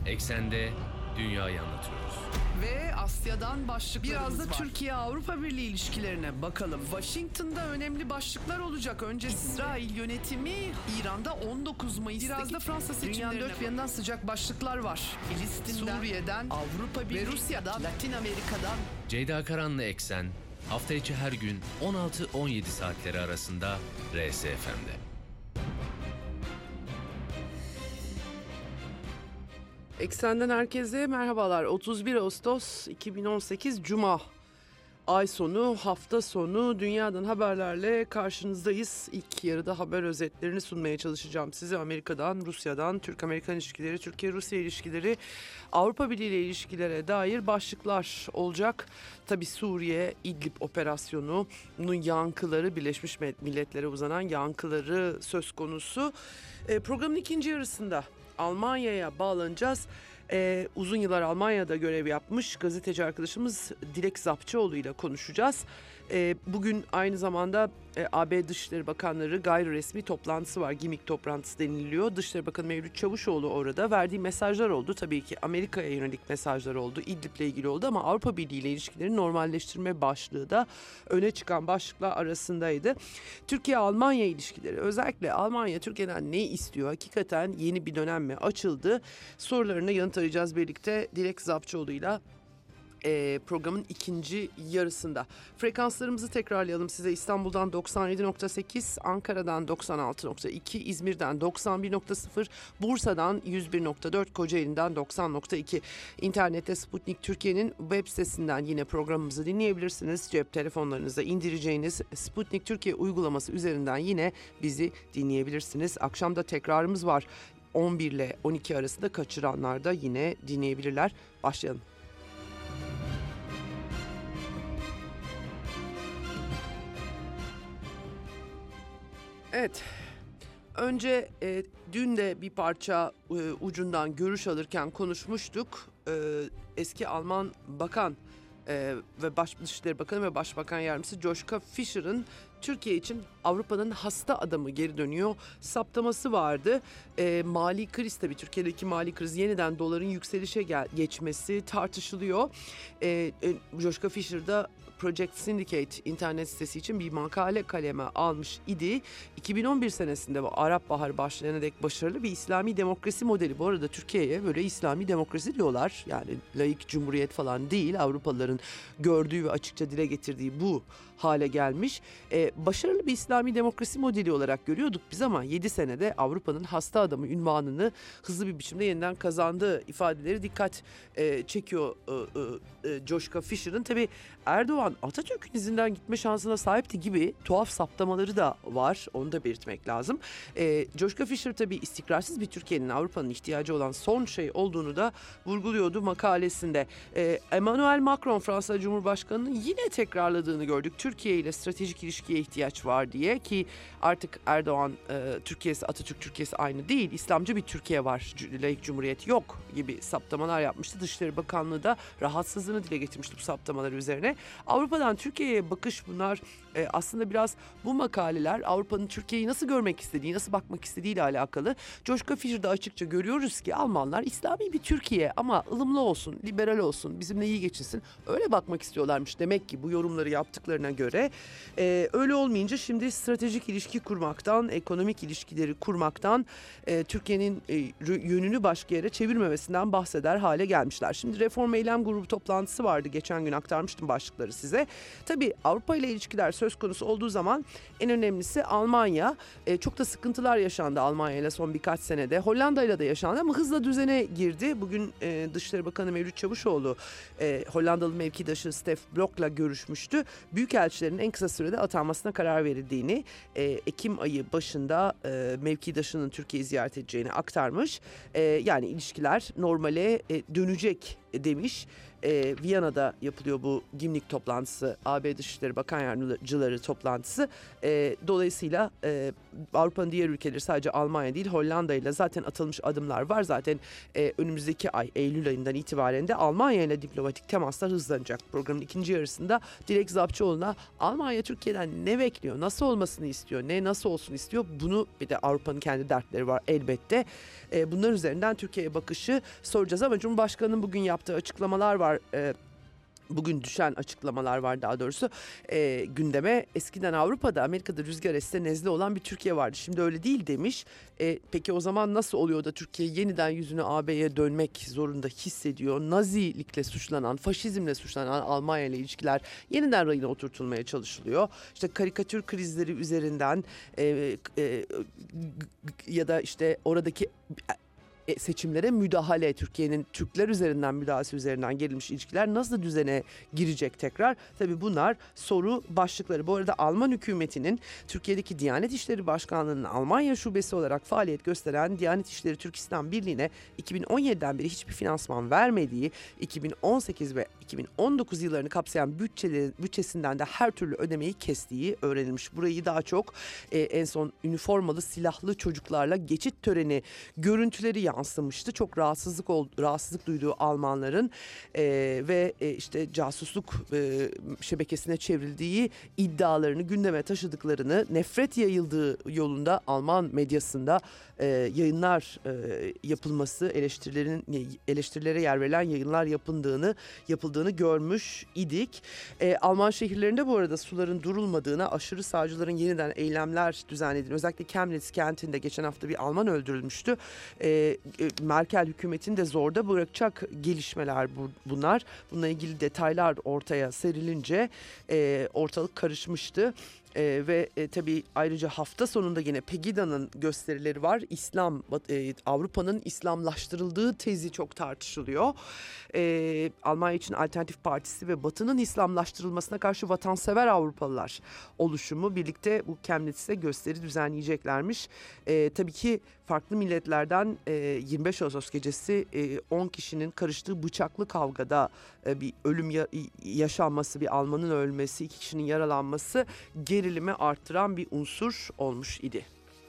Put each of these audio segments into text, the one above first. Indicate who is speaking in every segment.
Speaker 1: Eksende dünyayı anlatıyoruz.
Speaker 2: Ve Asya'dan başlıklarımız
Speaker 3: Biraz da
Speaker 2: var.
Speaker 3: Türkiye-Avrupa Birliği ilişkilerine bakalım. Washington'da önemli başlıklar olacak. Önce İsrail yönetimi, İran'da 19 Mayıs'taki
Speaker 2: Biraz da Fransa seçimlerine
Speaker 3: dünyanın dört bir yanından sıcak başlıklar var.
Speaker 2: Filistin'den,
Speaker 3: Suriye'den, Avrupa Birliği
Speaker 2: ve Rusya'dan,
Speaker 3: Latin Amerika'dan.
Speaker 1: Ceyda Karan'la Eksen hafta içi her gün 16-17 saatleri arasında RSFM'de.
Speaker 3: Eksenden herkese merhabalar. 31 Ağustos 2018 Cuma. Ay sonu, hafta sonu dünyadan haberlerle karşınızdayız. İlk yarıda haber özetlerini sunmaya çalışacağım size. Amerika'dan, Rusya'dan, Türk-Amerikan ilişkileri, Türkiye-Rusya ilişkileri, Avrupa Birliği ile ilişkilere dair başlıklar olacak. Tabii Suriye, İdlib operasyonunun yankıları, Birleşmiş Milletler'e uzanan yankıları söz konusu. Programın ikinci yarısında Almanya'ya bağlanacağız. Uzun yıllar Almanya'da görev yapmış gazeteci arkadaşımız Dilek Zapçıoğlu ile konuşacağız. Bugün aynı zamanda AB Dışişleri Bakanları gayri resmi toplantısı var. Gimik toplantısı deniliyor. Dışişleri Bakanı Mevlüt Çavuşoğlu orada verdiği mesajlar oldu. Tabii ki Amerika'ya yönelik mesajlar oldu. İdlib'le ilgili oldu ama Avrupa Birliği ile ilişkilerin normalleştirme başlığı da öne çıkan başlıklar arasındaydı. Türkiye-Almanya ilişkileri, özellikle Almanya Türkiye'den ne istiyor? Hakikaten yeni bir dönem mi açıldı? Sorularına yanıt arayacağız birlikte Dilek Zapçıoğlu ile. Programın ikinci yarısında. Frekanslarımızı tekrarlayalım size. İstanbul'dan 97.8, Ankara'dan 96.2, İzmir'den 91.0, Bursa'dan 101.4, Kocaeli'nden 90.2. İnternette Sputnik Türkiye'nin web sitesinden yine programımızı dinleyebilirsiniz. Cep telefonlarınıza indireceğiniz Sputnik Türkiye uygulaması üzerinden yine bizi dinleyebilirsiniz. Akşamda tekrarımız var. 11 ile 12 arasında kaçıranlar da yine dinleyebilirler. Başlayalım. Evet, önce dün de bir parça ucundan görüş alırken konuşmuştuk. Eski Alman Bakan ve Dışişleri Bakanı ve Başbakan Yardımcısı Joschka Fischer'ın Türkiye için Avrupa'nın hasta adamı geri dönüyor saptaması vardı. Mali kriz, tabii Türkiye'deki mali kriz, yeniden doların yükselişe geçmesi tartışılıyor. Joschka Fischer da Project Syndicate internet sitesi için bir makale kaleme almış idi. 2011 senesinde bu Arap Baharı başlayana dek başarılı bir İslami demokrasi modeli. Bu arada Türkiye'ye böyle İslami demokrasi diyorlar. Yani laik cumhuriyet falan değil. Avrupalıların gördüğü ve açıkça dile getirdiği bu hale gelmiş. Başarılı bir İslami demokrasi modeli olarak görüyorduk biz ama 7 senede Avrupa'nın hasta adamı unvanını hızlı bir biçimde yeniden kazandığı ifadeleri dikkat çekiyor Joschka Fischer'ın. Tabii Erdoğan Atatürk'ün izinden gitme şansına sahipti gibi tuhaf saptamaları da var. Onu da belirtmek lazım. Joschka Fischer tabii istikrarsız bir Türkiye'nin Avrupa'nın ihtiyacı olan son şey olduğunu da vurguluyordu makalesinde. Emmanuel Macron, Fransa Cumhurbaşkanı'nın yine tekrarladığını gördük. Türkiye ile stratejik ilişkiye ihtiyaç var diye, ki artık Erdoğan Türkiye'si, Atatürk Türkiye'si aynı değil. İslamcı bir Türkiye var, laik cumhuriyet yok gibi saptamalar yapmıştı. Dışişleri Bakanlığı da rahatsızlığını dile getirmişti bu saptamalar üzerine. Avrupa'dan Türkiye'ye bakış bunlar. Aslında biraz bu makaleler Avrupa'nın Türkiye'yi nasıl görmek istediği, nasıl bakmak istediği ile alakalı. Joschka Fischer'da açıkça görüyoruz ki Almanlar İslami bir Türkiye ama ılımlı olsun, liberal olsun, bizimle iyi geçinsin, öyle bakmak istiyorlarmış demek ki bu yorumları yaptıklarına göre. Öyle olmayınca şimdi stratejik ilişki kurmaktan, ekonomik ilişkileri kurmaktan, Türkiye'nin yönünü başka yere çevirmemesinden bahseder hale gelmişler. Şimdi Reform Eylem Grubu toplantısı vardı. Geçen gün aktarmıştım başlıkları size. Tabii Avrupa ile ilişkiler söz konusu olduğu zaman en önemlisi Almanya. Çok da sıkıntılar yaşandı Almanya ile son birkaç senede. Hollanda ile de yaşandı ama hızla düzene girdi. Bugün Dışişleri Bakanı Mevlüt Çavuşoğlu Hollandalı mevkidaşı Stef Blok'la görüşmüştü. Büyükelçilerin en kısa sürede atanmasına karar verildiğini, Ekim ayı başında mevkidaşının Türkiye'yi ziyaret edeceğini aktarmış. Yani ilişkiler normale dönecek demiş. Viyana'da yapılıyor bu Gimlik toplantısı, AB Dışişleri Bakan Yardımcıları toplantısı. Dolayısıyla Avrupa'nın diğer ülkeleri, sadece Almanya değil, Hollanda ile zaten atılmış adımlar var. Zaten önümüzdeki ay Eylül ayından itibaren de Almanya ile diplomatik temaslar hızlanacak. Programın ikinci yarısında Dilek Zapçıoğlu'na Almanya Türkiye'den ne bekliyor, nasıl olmasını istiyor, nasıl olsun istiyor, bunu, bir de Avrupa'nın kendi dertleri var elbette. Bunlar üzerinden Türkiye'ye bakışı soracağız ama Cumhurbaşkanı'nın bugün yaptığı açıklamalar var. Bugün düşen açıklamalar var daha doğrusu. Gündeme eskiden Avrupa'da, Amerika'da rüzgar esse nezle olan bir Türkiye vardı. Şimdi öyle değil demiş. Peki o zaman nasıl oluyor da Türkiye yeniden yüzünü AB'ye dönmek zorunda hissediyor? Nazilikle suçlanan, faşizmle suçlanan Almanya ile ilişkiler yeniden rayına oturtulmaya çalışılıyor. İşte karikatür krizleri üzerinden ya da işte oradaki seçimlere müdahale, Türkiye'nin Türkler üzerinden müdahalesi üzerinden gerilmiş ilişkiler nasıl düzene girecek tekrar? Tabii bunlar soru başlıkları. Bu arada Alman hükümetinin Türkiye'deki Diyanet İşleri Başkanlığı'nın Almanya şubesi olarak faaliyet gösteren Diyanet İşleri Türk İslam Birliği'ne 2017'den beri hiçbir finansman vermediği, 2018 ve 2019 yıllarını kapsayan bütçesinden de her türlü ödemeyi kestiği öğrenilmiş. Burayı daha çok en son üniformalı silahlı çocuklarla geçit töreni görüntüleri yansımıştı. Çok rahatsızlık duyduğu Almanların ve işte casusluk şebekesine çevrildiği iddialarını gündeme taşıdıklarını, nefret yayıldığı yolunda Alman medyasında yayınlar yapılması, eleştirilere yer verilen yayınlar yapıldığını görmüş idik. Alman şehirlerinde bu arada suların durulmadığına, aşırı sağcıların yeniden eylemler düzenlediğini, özellikle Chemnitz kentinde geçen hafta bir Alman öldürülmüştü. Merkel hükümetini de zorda bırakacak gelişmeler bunlar. Bununla ilgili detaylar ortaya serilince ortalık karışmıştı. Ve tabii ayrıca hafta sonunda yine Pegida'nın gösterileri var. Avrupa'nın İslamlaştırıldığı tezi çok tartışılıyor. Almanya için Alternatif Partisi ve Batı'nın İslamlaştırılmasına karşı vatansever Avrupalılar oluşumu birlikte bu Chemnitz'te gösteri düzenleyeceklermiş. Tabii ki farklı milletlerden 25 Ağustos gecesi 10 kişinin karıştığı bıçaklı kavgada bir ölüm yaşanması, bir Almanın ölmesi, 2 kişinin yaralanması gerilimi arttıran bir unsur olmuş idi.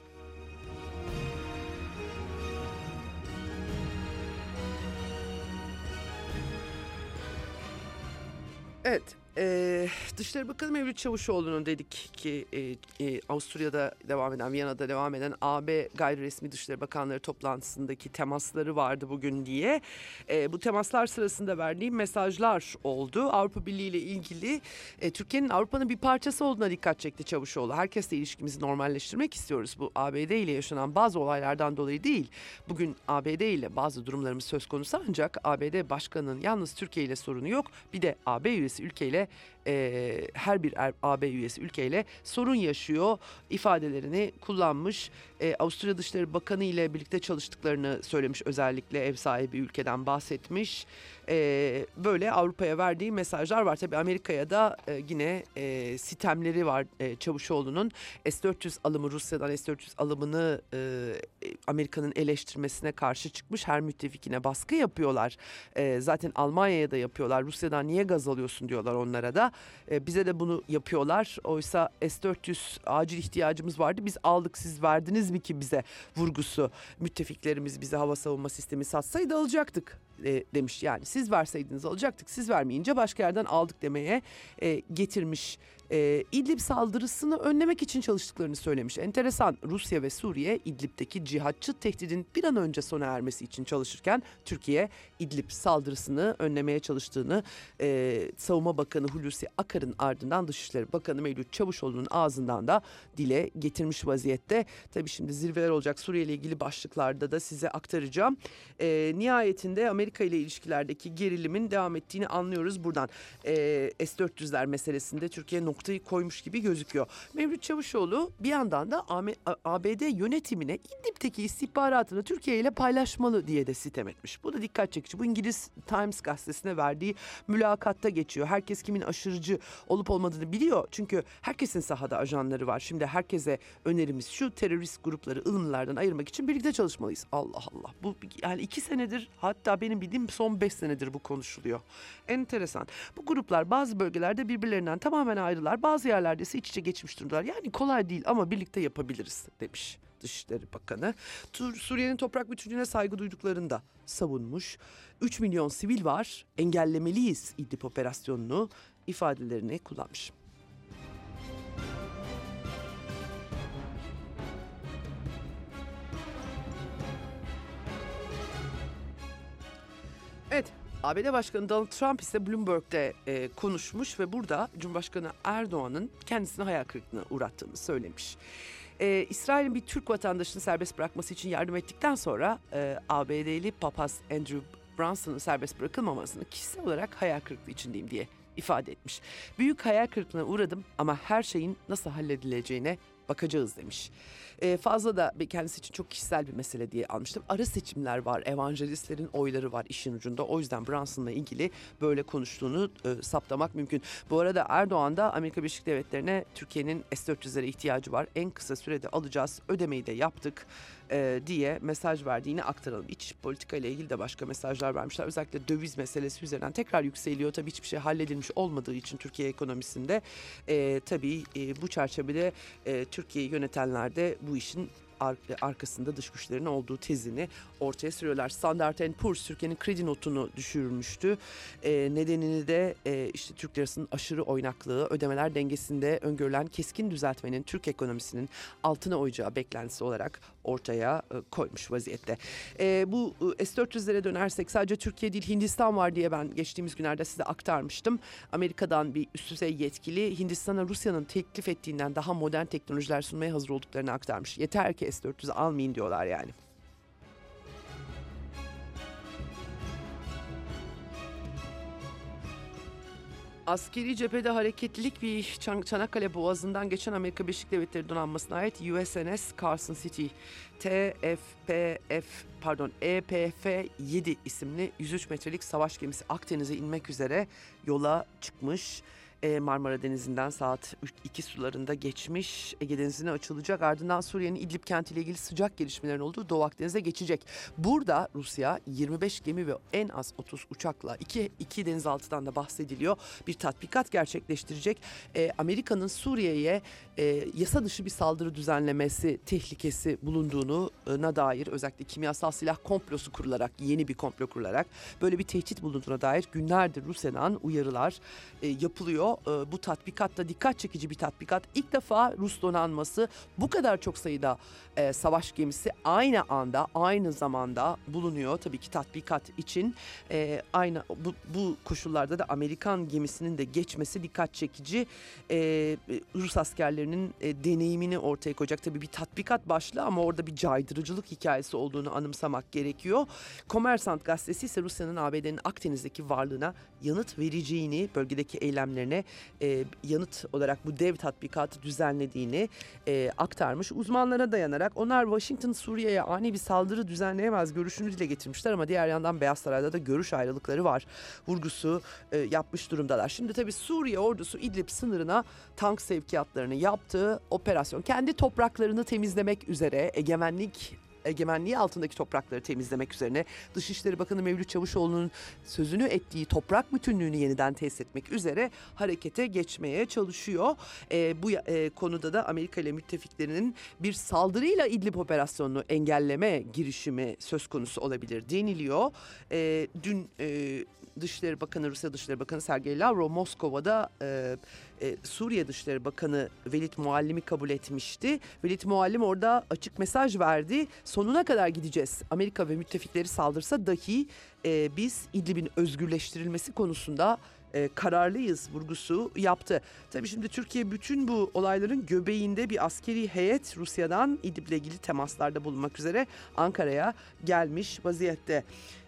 Speaker 3: Evet, Dışişleri Bakanı Mevlüt Çavuşoğlu'nun dedik ki Avusturya'da devam eden, Viyana'da devam eden AB gayri resmi Dışişleri Bakanları toplantısındaki temasları vardı bugün diye. Bu temaslar sırasında verdiği mesajlar oldu. Avrupa Birliği ile ilgili Türkiye'nin Avrupa'nın bir parçası olduğuna dikkat çekti Çavuşoğlu. Herkesle ilişkimizi normalleştirmek istiyoruz. Bu ABD ile yaşanan bazı olaylardan dolayı değil. Bugün ABD ile bazı durumlarımız söz konusu, ancak ABD Başkanı'nın yalnız Türkiye ile sorunu yok. Bir de AB üyesi ülkeyle her bir AB üyesi ülkeyle sorun yaşıyor ifadelerini kullanmış. Avusturya Dışişleri Bakanı ile birlikte çalıştıklarını söylemiş, özellikle ev sahibi ülkeden bahsetmiş. Böyle Avrupa'ya verdiği mesajlar var. Tabii Amerika'ya da yine sitemleri var Çavuşoğlu'nun. S-400 alımı, Rusya'dan S-400 alımını Amerika'nın eleştirmesine karşı çıkmış. Her müttefikine baskı yapıyorlar. Zaten Almanya'ya da yapıyorlar. Rusya'dan niye gaz alıyorsun diyorlar onlara da. Bize de bunu yapıyorlar. Oysa S-400 acil ihtiyacımız vardı. Biz aldık, siz verdiniz mi ki bize vurgusu. Müttefiklerimiz bize hava savunma sistemi satsaydı alacaktık demiş. Yani siz verseydiniz alacaktık, siz vermeyince başka yerden aldık demeye getirmiş. İdlib saldırısını önlemek için çalıştıklarını söylemiş. Enteresan, Rusya ve Suriye İdlib'deki cihatçı tehdidin bir an önce sona ermesi için çalışırken Türkiye İdlib saldırısını önlemeye çalıştığını Savunma Bakanı Hulusi Akar'ın ardından Dışişleri Bakanı Mevlüt Çavuşoğlu'nun ağzından da dile getirmiş vaziyette. Tabii şimdi zirveler olacak, Suriye ile ilgili başlıklarda da size aktaracağım. Nihayetinde Amerika ile ilişkilerdeki gerilimin devam ettiğini anlıyoruz buradan. S-400'ler meselesinde Türkiye noktayı koymuş gibi gözüküyor. Mevlüt Çavuşoğlu bir yandan da ABD yönetimine İdlib'teki istihbaratını Türkiye ile paylaşmalı diye de sitem etmiş. Bu da dikkat çekici. Bu İngiliz Times gazetesine verdiği mülakatta geçiyor. Herkes kimin aşırıcı olup olmadığını biliyor. Çünkü herkesin sahada ajanları var. Şimdi herkese önerimiz şu: terörist grupları ılımlılardan ayırmak için birlikte çalışmalıyız. Allah Allah. Bu yani 2 senedir, hatta benim bildiğim son 5 senedir bu konuşuluyor. Enteresan. Bu gruplar bazı bölgelerde birbirlerinden tamamen ayrılar. Bazı yerlerde ise iç içe geçmiş durumdalar. Yani kolay değil ama birlikte yapabiliriz demiş Dışişleri Bakanı. Suriye'nin toprak bütünlüğüne saygı duyduklarını da savunmuş. 3 milyon sivil var, engellemeliyiz İdlib operasyonunu ifadelerini kullanmış. Evet, ABD Başkanı Donald Trump ise Bloomberg'de konuşmuş ve burada Cumhurbaşkanı Erdoğan'ın kendisini hayal kırıklığına uğrattığını söylemiş. İsrail'in bir Türk vatandaşını serbest bırakması için yardım ettikten sonra ABD'li papaz Andrew Brunson'ın serbest bırakılmamasını kişisel olarak hayal kırıklığı içindeyim diye ifade etmiş. Büyük hayal kırıklığına uğradım ama her şeyin nasıl halledileceğine bakacağız demiş. Fazla da kendisi için çok kişisel bir mesele diye almıştım. Ara seçimler var, evangelistlerin oyları var işin ucunda. O yüzden Brunson'la ilgili böyle konuştuğunu saptamak mümkün. Bu arada Erdoğan da Amerika Birleşik Devletleri'ne Türkiye'nin S-400'lere ihtiyacı var, en kısa sürede alacağız, ödemeyi de yaptık diye mesaj verdiğini aktaralım. İç politika ile ilgili de başka mesajlar vermişler. Özellikle döviz meselesi üzerinden tekrar yükseliyor. Tabii hiçbir şey halledilmiş olmadığı için Türkiye ekonomisinde tabii bu çerçevede Türkiye'yi yönetenler de bu işin arkasında dış güçlerin olduğu tezini ortaya sürüyorlar. Standard & Poor's Türkiye'nin kredi notunu düşürmüştü. Nedenini de işte Türk lirasının aşırı oynaklığı, ödemeler dengesinde öngörülen keskin düzeltmenin Türk ekonomisinin altına oyacağı beklentisi olarak ortaya koymuş vaziyette. Bu S-400'lere dönersek sadece Türkiye değil Hindistan var diye ben geçtiğimiz günlerde size aktarmıştım. Amerika'dan bir üst düzey yetkili Hindistan'a Rusya'nın teklif ettiğinden daha modern teknolojiler sunmaya hazır olduklarını aktarmış. Yeter ki S-400'ü almayın diyorlar yani. Askeri cephede hareketlilik bir Çanakkale Boğazı'ndan geçen Amerika Birleşik Devletleri donanmasına ait USNS Carson City EPF-7 isimli 103 metrelik savaş gemisi Akdeniz'e inmek üzere yola çıkmış. Marmara Denizi'nden saat 2 sularında geçmiş, Ege Denizi'ne açılacak. Ardından Suriye'nin İdlib kentiyle ilgili sıcak gelişmelerin olduğu Doğu Akdeniz'e geçecek. Burada Rusya 25 gemi ve en az 30 uçakla iki denizaltıdan da bahsediliyor. Bir tatbikat gerçekleştirecek. Amerika'nın Suriye'ye yasa dışı bir saldırı düzenlemesi tehlikesi bulunduğuna dair, özellikle kimyasal silah komplosu kurularak, yeni bir komplo kurularak böyle bir tehdit bulunduğuna dair günlerdir Rusya'dan uyarılar yapılıyor. Bu tatbikat da dikkat çekici bir tatbikat. İlk defa Rus donanması bu kadar çok sayıda savaş gemisi aynı anda, aynı zamanda bulunuyor. Tabii ki tatbikat için aynı bu koşullarda da Amerikan gemisinin de geçmesi dikkat çekici. Rus askerlerinin deneyimini ortaya koyacak. Tabii bir tatbikat başlığı ama orada bir caydırıcılık hikayesi olduğunu anımsamak gerekiyor. Kommersant gazetesi ise Rusya'nın ABD'nin Akdeniz'deki varlığına yanıt vereceğini, bölgedeki eylemlerine yanıt olarak bu dev tatbikatı düzenlediğini aktarmış. Uzmanlara dayanarak onlar Washington Suriye'ye ani bir saldırı düzenleyemez görüşünü dile getirmişler ama diğer yandan Beyaz Saray'da da görüş ayrılıkları var. Vurgusu yapmış durumdalar. Şimdi tabii Suriye ordusu İdlib sınırına tank sevkiyatlarını yaptığı operasyon, kendi topraklarını temizlemek üzere, egemenliği altındaki toprakları temizlemek üzerine, Dışişleri Bakanı Mevlüt Çavuşoğlu'nun sözünü ettiği toprak bütünlüğünü yeniden tesis etmek üzere harekete geçmeye çalışıyor. Bu konuda da Amerika ile müttefiklerinin bir saldırıyla İdlib operasyonunu engelleme girişimi söz konusu olabilir deniliyor. Dün Dışişleri Bakanı, Rusya Dışişleri Bakanı Sergey Lavrov Moskova'da Suriye Dışişleri Bakanı Velid Muallim'i kabul etmişti. Velid Muallim orada açık mesaj verdi. Sonuna kadar gideceğiz. Amerika ve müttefikleri saldırsa dahi biz İdlib'in özgürleştirilmesi konusunda kararlıyız vurgusu yaptı. Tabii şimdi Türkiye bütün bu olayların göbeğinde bir askeri heyet Rusya'dan İdlib'le ilgili temaslarda bulunmak üzere Ankara'ya gelmiş vaziyette.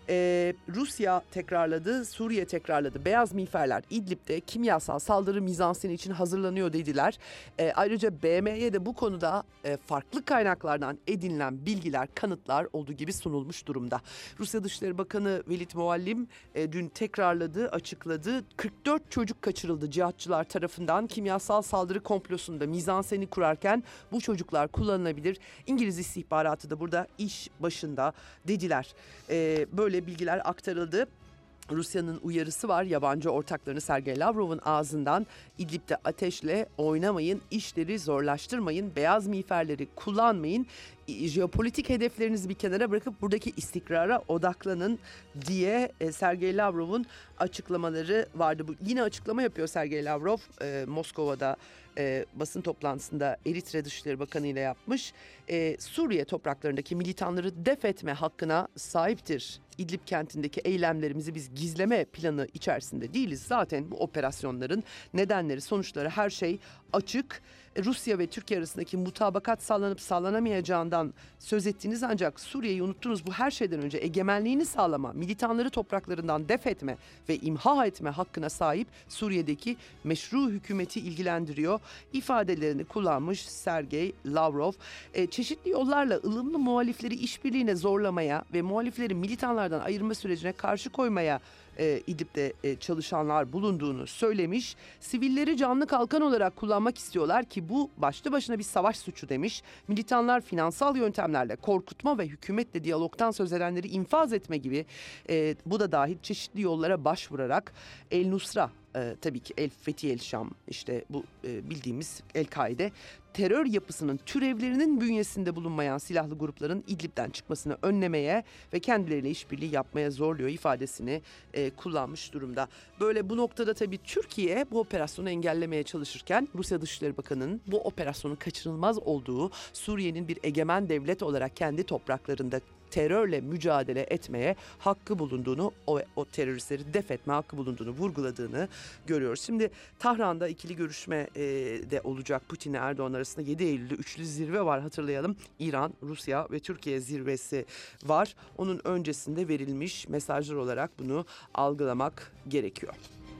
Speaker 3: Rusya tekrarladı, Suriye tekrarladı. Beyaz miğferler İdlib'de kimyasal saldırı mizanseni için hazırlanıyor dediler. Ayrıca BM'ye de bu konuda farklı kaynaklardan edinilen bilgiler, kanıtlar olduğu gibi sunulmuş durumda. Rusya Dışişleri Bakanı Velit Muallim dün tekrarladı, açıkladı. 44 çocuk kaçırıldı cihatçılar tarafından. Kimyasal saldırı komplosunda mizanseni kurarken bu çocuklar kullanılabilir. İngiliz istihbaratı da burada iş başında dediler. Böyle bilgiler aktarıldı. Rusya'nın uyarısı var yabancı ortaklarını Sergey Lavrov'un ağzından. İdlib'de ateşle oynamayın, işleri zorlaştırmayın, beyaz miğferleri kullanmayın, jeopolitik hedeflerinizi bir kenara bırakıp buradaki istikrara odaklanın diye Sergey Lavrov'un açıklamaları vardı. Yine açıklama yapıyor Sergey Lavrov Moskova'da. Basın toplantısında Eritre Dışişleri Bakanı ile yapmış. Suriye topraklarındaki militanları def etme hakkına sahiptir. İdlib kentindeki eylemlerimizi biz gizleme planı içerisinde değiliz. Zaten bu operasyonların nedenleri, sonuçları her şey açık. Rusya ve Türkiye arasındaki mutabakat sağlanıp sağlanamayacağından söz ettiniz ancak Suriye'yi unuttunuz. Bu her şeyden önce egemenliğini sağlama, militanları topraklarından def etme ve imha etme hakkına sahip Suriye'deki meşru hükümeti ilgilendiriyor ifadelerini kullanmış Sergey Lavrov. Çeşitli yollarla ılımlı muhalifleri işbirliğine zorlamaya ve muhalifleri militanlardan ayırma sürecine karşı koymaya İdlib'de çalışanlar bulunduğunu söylemiş. Sivilleri canlı kalkan olarak kullanmak istiyorlar ki bu başlı başına bir savaş suçu demiş. Militanlar finansal yöntemlerle korkutma ve hükümetle diyalogtan söz edenleri infaz etme gibi bu da dahil çeşitli yollara başvurarak El Nusra, tabii ki El Fethi El Şam, işte bu bildiğimiz El-Kaide terör yapısının türevlerinin bünyesinde bulunmayan silahlı grupların İdlib'den çıkmasını önlemeye ve kendileriyle işbirliği yapmaya zorluyor ifadesini kullanmış durumda. Böyle bu noktada tabii Türkiye bu operasyonu engellemeye çalışırken Rusya Dışişleri Bakanı'nın bu operasyonun kaçınılmaz olduğu, Suriye'nin bir egemen devlet olarak kendi topraklarında terörle mücadele etmeye hakkı bulunduğunu, o teröristleri def etme hakkı bulunduğunu vurguladığını görüyoruz. Şimdi Tahran'da ikili görüşme de olacak Putin ile Erdoğan arasında 7 Eylül'de üçlü zirve var, hatırlayalım. İran, Rusya ve Türkiye zirvesi var. Onun öncesinde verilmiş mesajlar olarak bunu algılamak gerekiyor.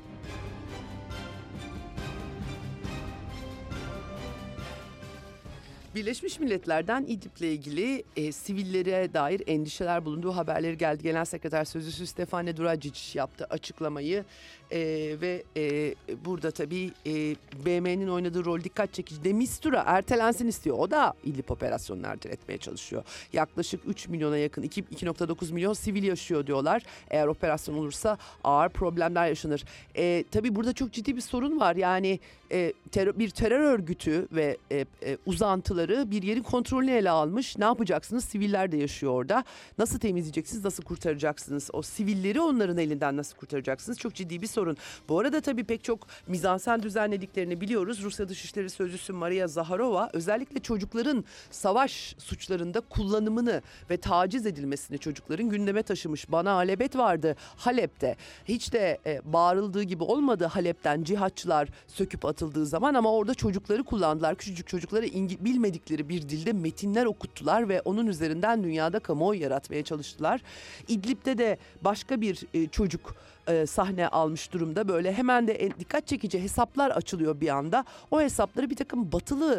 Speaker 3: Birleşmiş Milletler'den İdlib'le ilgili sivillere dair endişeler bulunduğu haberleri geldi. Genel Sekreter Sözcüsü Stefane Duracic yaptı açıklamayı ve burada tabii BM'nin oynadığı rol dikkat çekici. De Mistura ertelensin istiyor. O da İdlib operasyonunu erteletmeye çalışıyor. Yaklaşık 3 milyona yakın 2,9 milyon sivil yaşıyor diyorlar. Eğer operasyon olursa ağır problemler yaşanır. Tabii burada çok ciddi bir sorun var. Yani bir terör örgütü ve uzantıları bir yerin kontrolünü ele almış. Ne yapacaksınız? Siviller de yaşıyor orada. Nasıl temizleyeceksiniz? Nasıl kurtaracaksınız? O sivilleri onların elinden nasıl kurtaracaksınız? Çok ciddi bir sorun. Bu arada tabii pek çok mizansen düzenlediklerini biliyoruz. Rusya Dışişleri Sözcüsü Maria Zaharova özellikle çocukların savaş suçlarında kullanımını ve taciz edilmesini çocukların gündeme taşımış. Bana Halebet vardı Halep'te. Hiç de bağırıldığı gibi olmadı Halep'ten cihatçılar söküp atıldığı zaman ama orada çocukları kullandılar. Küçücük çocuklara bilmedikleri bir dilde metinler okuttular ve onun üzerinden dünyada kamuoyu yaratmaya çalıştılar. İdlib'de de başka bir çocuk sahne almış durumda. Böyle hemen de dikkat çekici hesaplar açılıyor bir anda. O hesapları bir takım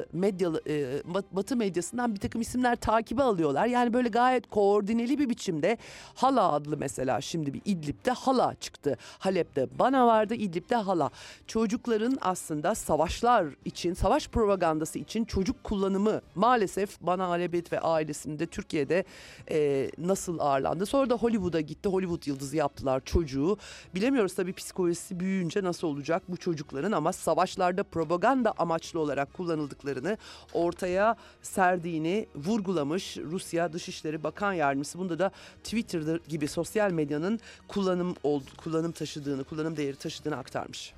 Speaker 3: Batı medyasından bir takım isimler takibe alıyorlar. Yani böyle gayet koordineli bir biçimde Hala adlı mesela şimdi bir İdlib'de Hala çıktı. Halep'te Bana vardı, İdlib'de Hala. Çocukların aslında savaşlar için, savaş propagandası için çocuk kullanımı maalesef Bana Halebet ve ailesinde Türkiye'de nasıl ağırlandı. Sonra da Hollywood'a gitti. Hollywood yıldızı yaptılar çocuğu. Bilemiyoruz tabii psikolojisi büyüyünce nasıl olacak bu çocukların ama savaşlarda propaganda amaçlı olarak kullanıldıklarını ortaya serdiğini vurgulamış Rusya Dışişleri Bakan Yardımcısı. Bunda da Twitter gibi sosyal medyanın kullanım değeri taşıdığını aktarmış.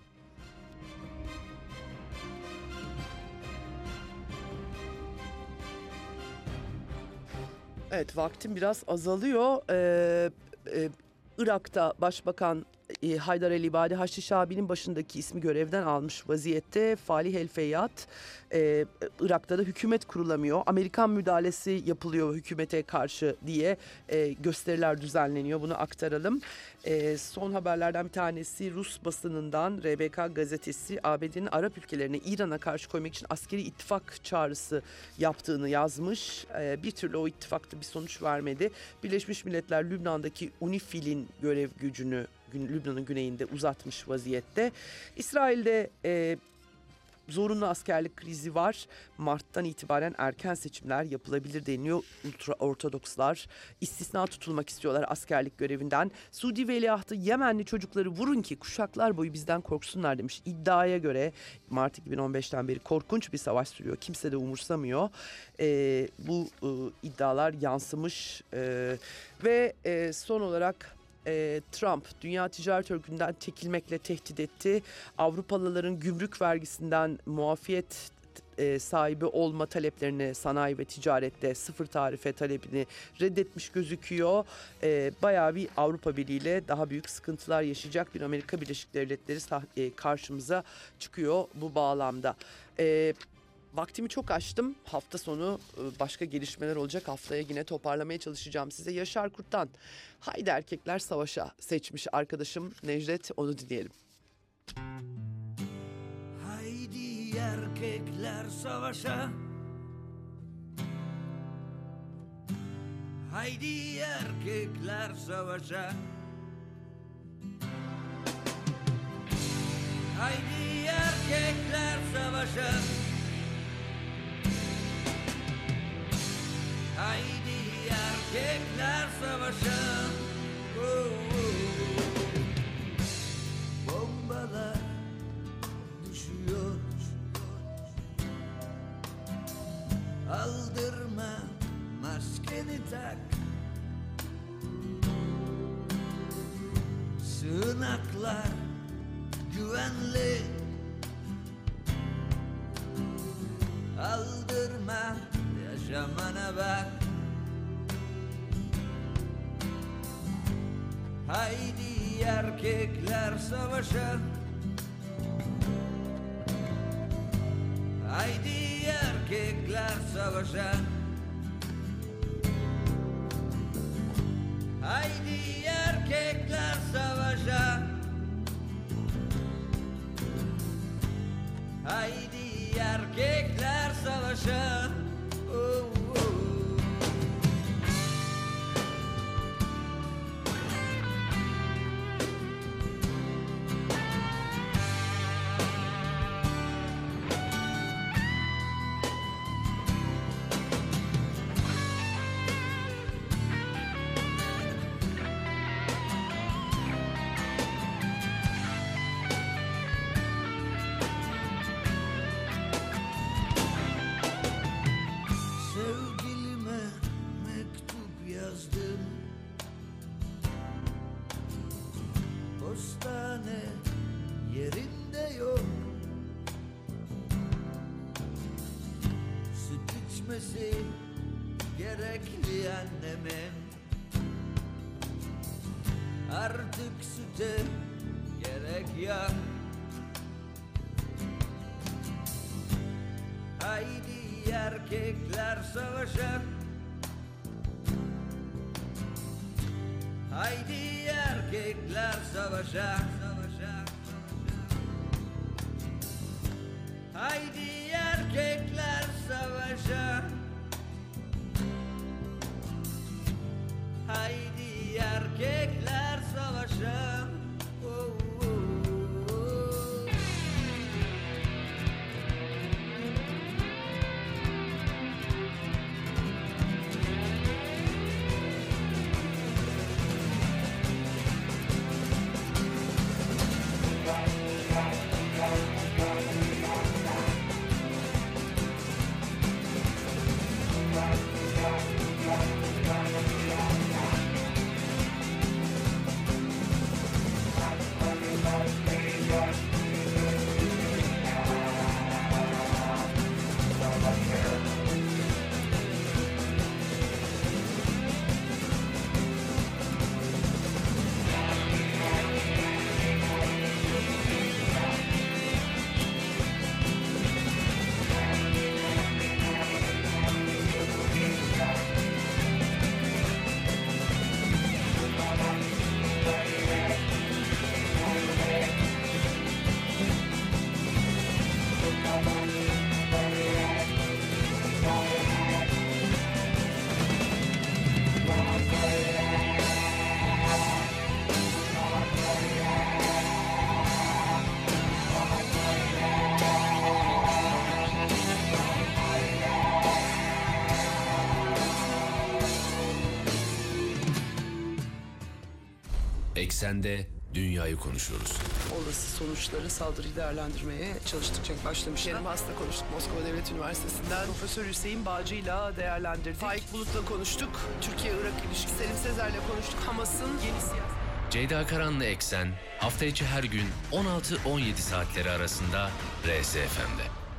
Speaker 3: Evet, vaktim biraz azalıyor. Irak'ta Başbakan Haydar El İbadi Haçlı Şabi'nin başındaki ismi görevden almış vaziyette. Falih El Feyyad, Irak'ta da hükümet kurulamıyor. Amerikan müdahalesi yapılıyor hükümete karşı diye gösteriler düzenleniyor. Bunu aktaralım. Son haberlerden bir tanesi Rus basınından RBK gazetesi ABD'nin Arap ülkelerine İran'a karşı koymak için askeri ittifak çağrısı yaptığını yazmış. Bir türlü o ittifakta bir sonuç vermedi. Birleşmiş Milletler Lübnan'daki UNIFIL'in görev gücünü Lübnan'ın güneyinde uzatmış vaziyette. İsrail'de zorunlu askerlik krizi var. Mart'tan itibaren erken seçimler yapılabilir deniliyor. Ultra Ortodokslar istisna tutulmak istiyorlar askerlik görevinden. Suudi veliahtı Yemenli çocukları vurun ki kuşaklar boyu bizden korksunlar demiş. İddiaya göre Mart 2015'ten beri korkunç bir savaş sürüyor. Kimse de umursamıyor. Bu iddialar yansımış ve son olarak Trump Dünya Ticaret Örgütü'nden çekilmekle tehdit etti. Avrupalıların gümrük vergisinden muafiyet sahibi olma taleplerini sanayi ve ticarette sıfır tarife talebini reddetmiş gözüküyor. Bayağı bir Avrupa Birliği ile daha büyük sıkıntılar yaşayacak bir Amerika Birleşik Devletleri karşımıza çıkıyor bu bağlamda. Vaktimi çok aştım. Hafta sonu başka gelişmeler olacak. Haftaya yine toparlamaya çalışacağım size. Yaşar Kurt'tan Haydi Erkekler Savaş'a seçmiş arkadaşım Necdet. Onu dinleyelim.
Speaker 4: Haydi erkekler savaşa, haydi erkekler savaşa, haydi erkekler savaşa, haydi erkekler savaşa. Oh, oh, oh. Bombalar düşüyor, aldırma maskeni tak, sığınaklar güvenli, aldırma yaşamana bak. Haydi erkekler savaşa, haydi erkekler savaşa, haydi erkekler savaşa, haydi erkekler savaşa. Oh, oh. Sevgilime mektup yazdım, postane yerinde yok, süt içmesi gerekli annemin, artık süte gerek yok. Haydi erkekler savaşa, haydi erkekler savaşa, haydi erkekler savaşa, haydi erkekler savaşa. Oh, oh, oh.
Speaker 1: Eksende dünyayı konuşuyoruz.
Speaker 2: Olası sonuçları saldırıyı değerlendirmeye çalıştıkça başlamışlar.
Speaker 3: Kerim Has'la konuştuk Moskova Devlet Üniversitesi'nden. Profesör Hüseyin Bağcı'yla değerlendirdik. Faik Bulut'la konuştuk. Türkiye-Irak ilişkisi. Selim Sezer'le konuştuk. Hamas'ın yeni siyaset.
Speaker 1: Ceyda Karanlı Eksen hafta içi her gün 16-17 saatleri arasında RSFM'de.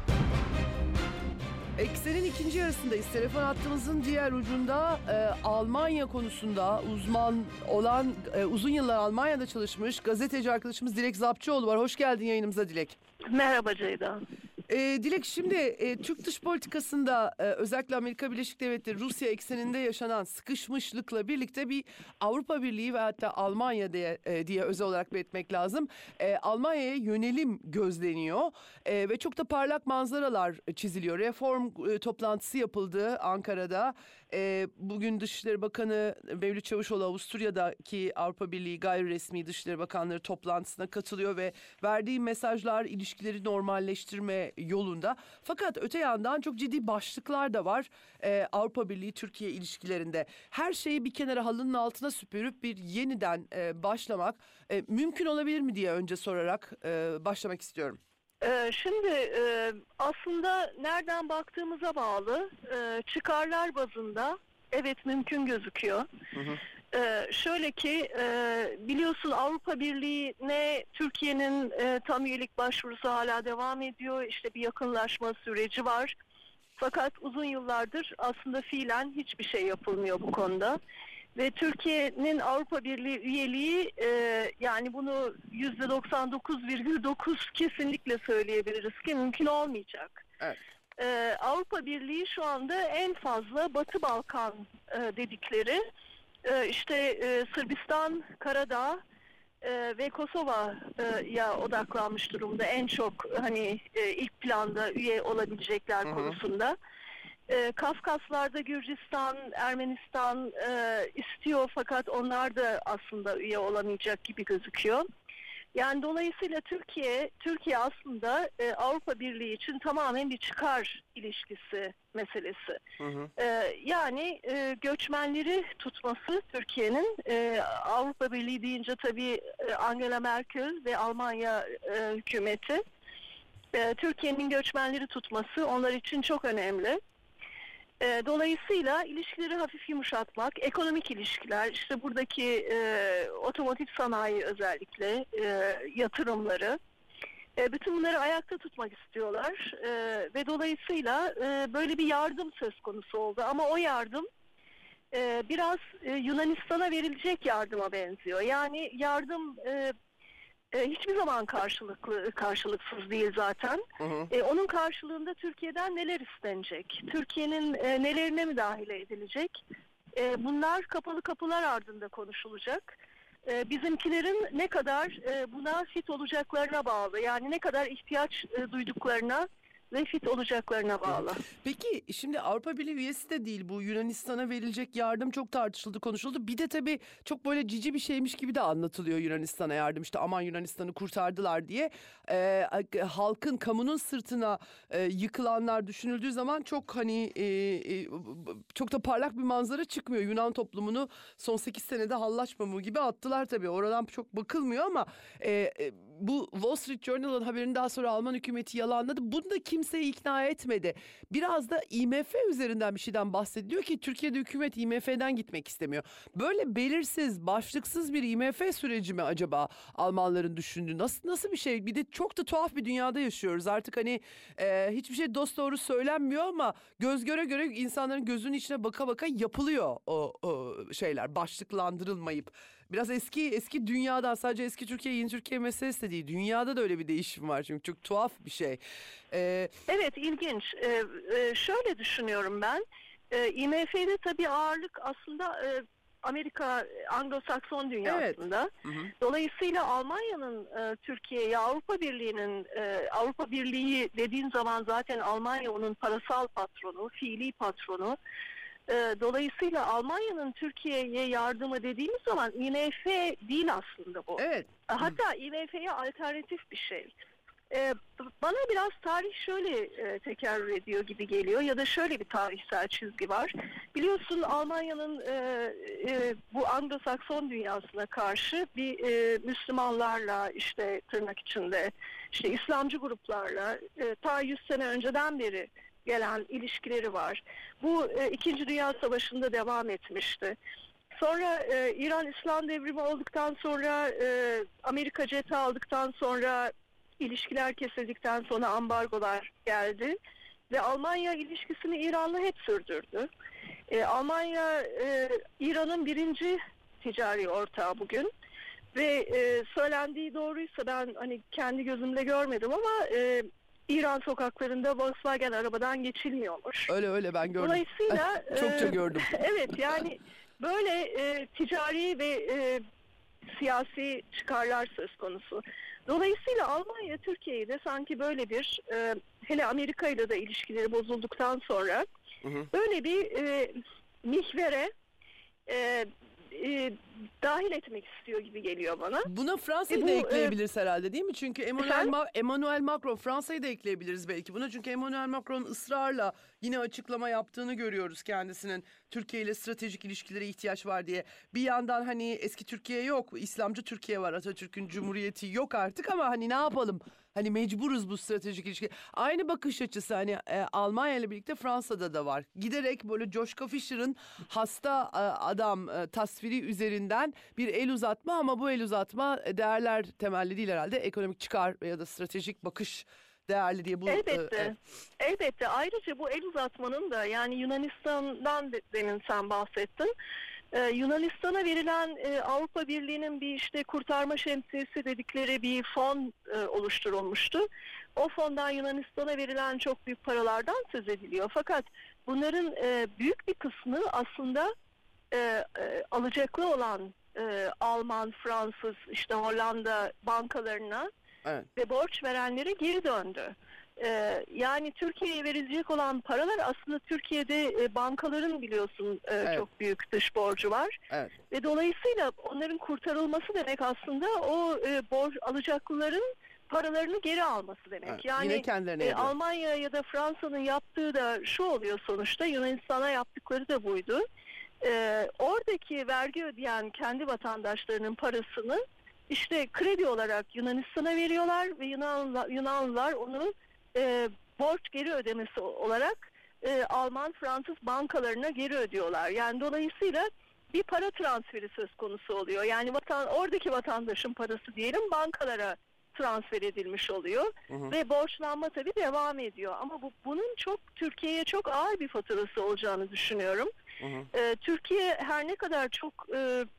Speaker 3: Eksen'in ikinci yarısındayız. Telefon hattımızın diğer ucunda Almanya konusunda uzman olan, uzun yıllar Almanya'da çalışmış gazeteci arkadaşımız Dilek Zapçıoğlu var. Hoş geldin yayınımıza Dilek.
Speaker 5: Merhaba Ceyda.
Speaker 3: Dilek, şimdi Türk dış politikasında özellikle Amerika Birleşik Devletleri Rusya ekseninde yaşanan sıkışmışlıkla birlikte bir Avrupa Birliği ve hatta Almanya diye özel olarak belirtmek lazım. Almanya'ya yönelim gözleniyor ve çok da parlak manzaralar çiziliyor. Reform toplantısı yapıldı Ankara'da. Bugün Dışişleri Bakanı Mevlüt Çavuşoğlu Avusturya'daki Avrupa Birliği gayri resmi Dışişleri Bakanları toplantısına katılıyor ve verdiği mesajlar ilişkileri normalleştirme yolunda. Fakat öte yandan çok ciddi başlıklar da var Avrupa Birliği Türkiye ilişkilerinde. Her şeyi bir kenara, halının altına süpürüp bir yeniden başlamak mümkün olabilir mi diye önce sorarak başlamak istiyorum.
Speaker 5: Şimdi aslında nereden baktığımıza bağlı. Çıkarlar bazında evet mümkün gözüküyor. Şöyle ki biliyorsun Avrupa Birliği'ne Türkiye'nin tam üyelik başvurusu hala devam ediyor. İşte bir yakınlaşma süreci var. Fakat uzun yıllardır aslında fiilen hiçbir şey yapılmıyor bu konuda. Ve Türkiye'nin Avrupa Birliği üyeliği yani bunu %99,9 kesinlikle söyleyebiliriz ki mümkün olmayacak. Evet. Avrupa Birliği şu anda en fazla Batı Balkan dedikleri işte Sırbistan, Karadağ ve Kosova'ya odaklanmış durumda. En çok hani ilk planda üye olabilecekler konusunda. Kafkaslar'da Gürcistan, Ermenistan istiyor fakat onlar da aslında üye olamayacak gibi gözüküyor. Yani dolayısıyla Türkiye aslında Avrupa Birliği için tamamen bir çıkar ilişkisi meselesi. Yani göçmenleri tutması Türkiye'nin Avrupa Birliği deyince tabii Angela Merkel ve Almanya hükümeti Türkiye'nin göçmenleri tutması onlar için çok önemli. Dolayısıyla ilişkileri hafif yumuşatmak, ekonomik ilişkiler, işte buradaki otomotiv sanayi özellikle yatırımları, bütün bunları ayakta tutmak istiyorlar ve dolayısıyla böyle bir yardım söz konusu oldu. Ama o yardım biraz Yunanistan'a verilecek yardıma benziyor. Yani yardım hiçbir zaman karşılıksız değil zaten. Onun karşılığında Türkiye'den neler istenecek? Türkiye'nin nelerine müdahale edilecek? Bunlar kapalı kapılar ardında konuşulacak. Bizimkilerin ne kadar buna fit olacaklarına bağlı. Yani ne kadar ihtiyaç duyduklarına ve fit olacaklarına bağlı.
Speaker 3: Peki şimdi Avrupa Birliği üyesi de değil bu, Yunanistan'a verilecek yardım çok tartışıldı, konuşuldu. Bir de tabii çok böyle cici bir şeymiş gibi de anlatılıyor Yunanistan'a yardım. İşte aman Yunanistan'ı kurtardılar diye. Halkın, kamunun sırtına yıkılanlar düşünüldüğü zaman çok hani çok da parlak bir manzara çıkmıyor. Yunan toplumunu son 8 senede hallaç pamuğu gibi attılar tabii. Oradan çok bakılmıyor ama bu Wall Street Journal'ın haberini daha sonra Alman hükümeti yalanladı. Bunu da kimseyi ikna etmedi. Biraz da IMF üzerinden bir şeyden bahsediliyor ki Türkiye'de hükümet IMF'den gitmek istemiyor. Böyle belirsiz, başlıksız bir IMF süreci mi acaba Almanların düşündüğü? Nasıl bir şey? Bir de çok da tuhaf bir dünyada yaşıyoruz. Artık hani hiçbir şey dosdoğru söylenmiyor ama göz göre göre insanların gözünün içine baka baka yapılıyor o şeyler, başlıklandırılmayıp. Biraz eski dünyadan, sadece eski Türkiye, yeni Türkiye meselesi de değil. Dünyada da öyle bir değişim var çünkü çok tuhaf bir şey.
Speaker 5: Evet, ilginç. Şöyle düşünüyorum ben. IMF'de tabii ağırlık aslında Amerika, Anglo-Sakson dünyasında. Evet. Dolayısıyla Almanya'nın Türkiye'ye, Avrupa Birliği'nin, Avrupa Birliği dediğin zaman zaten Almanya onun parasal patronu, fiili patronu. Dolayısıyla Almanya'nın Türkiye'ye yardımı dediğimiz zaman IMF değil aslında bu.
Speaker 3: Evet.
Speaker 5: Hatta IMF'ye alternatif bir şey. Bana biraz tarih şöyle tekerrür ediyor gibi geliyor ya da şöyle bir tarihsel çizgi var. Biliyorsun Almanya'nın bu Anglo-Sakson dünyasına karşı bir Müslümanlarla işte tırnak içinde işte İslamcı gruplarla ta 100 sene önceden beri gelen ilişkileri var. Bu 2. Dünya Savaşı'nda devam etmişti. Sonra İran İslam devrimi olduktan sonra Amerika cephe aldıktan sonra ilişkiler kesildikten sonra ambargolar geldi ve Almanya ilişkisini İran'la hep sürdürdü. Almanya İran'ın birinci ticari ortağı bugün ve söylendiği doğruysa ben hani kendi gözümle görmedim ama İran sokaklarında Volkswagen arabadan geçilmiyormuş.
Speaker 3: Öyle ben gördüm.
Speaker 5: Dolayısıyla
Speaker 3: çokça gördüm.
Speaker 5: Evet yani böyle ticari ve siyasi çıkarlar söz konusu. Dolayısıyla Almanya Türkiye'yi de sanki böyle bir hele Amerika ile de ilişkileri bozulduktan sonra böyle bir mihvere dahil etmek istiyor gibi geliyor bana.
Speaker 3: Buna Fransa'yı da ekleyebiliriz herhalde değil mi? Çünkü Emmanuel Macron, Fransa'yı da ekleyebiliriz belki buna. Çünkü Emmanuel Macron ısrarla yine açıklama yaptığını görüyoruz kendisinin. Türkiye ile stratejik ilişkilere ihtiyaç var diye. Bir yandan hani eski Türkiye yok, İslamcı Türkiye var. Atatürk'ün cumhuriyeti yok artık ama hani ne yapalım? Hani mecburuz bu stratejik ilişki. Aynı bakış açısı hani Almanya ile birlikte Fransa'da da var. Giderek böyle Joschka Fischer'ın hasta adam tasviri üzerinden bir el uzatma ama bu el uzatma değerler temelli değil herhalde. Ekonomik çıkar ya da stratejik bakış değerli diye bu.
Speaker 5: Elbette. Elbette. Ayrıca bu el uzatmanın da yani Yunanistan'dan demin sen bahsettin. Yunanistan'a verilen Avrupa Birliği'nin bir işte kurtarma şemsiyesi dedikleri bir fon oluşturulmuştu. O fondan Yunanistan'a verilen çok büyük paralardan söz ediliyor. Fakat bunların büyük bir kısmı aslında alacaklı olan Alman, Fransız, işte Hollanda bankalarına ve borç verenlere geri döndü. Yani Türkiye'ye verilecek olan paralar aslında Türkiye'de bankaların biliyorsun çok büyük dış borcu var. Evet. Ve dolayısıyla onların kurtarılması demek aslında o alacaklıların paralarını geri alması demek.
Speaker 3: Evet,
Speaker 5: yani
Speaker 3: yine kendilerine
Speaker 5: Almanya ya da Fransa'nın yaptığı da şu oluyor sonuçta, Yunanistan'a yaptıkları da buydu. Oradaki vergi ödeyen kendi vatandaşlarının parasını işte kredi olarak Yunanistan'a veriyorlar ve Yunanlılar onu borç geri ödemesi olarak Alman, Fransız bankalarına geri ödüyorlar. Yani dolayısıyla bir para transferi söz konusu oluyor. Yani oradaki vatandaşın parası diyelim bankalara transfer edilmiş oluyor ve borçlanma tabii devam ediyor. Ama bunun Türkiye'ye çok ağır bir faturası olacağını düşünüyorum. Türkiye her ne kadar çok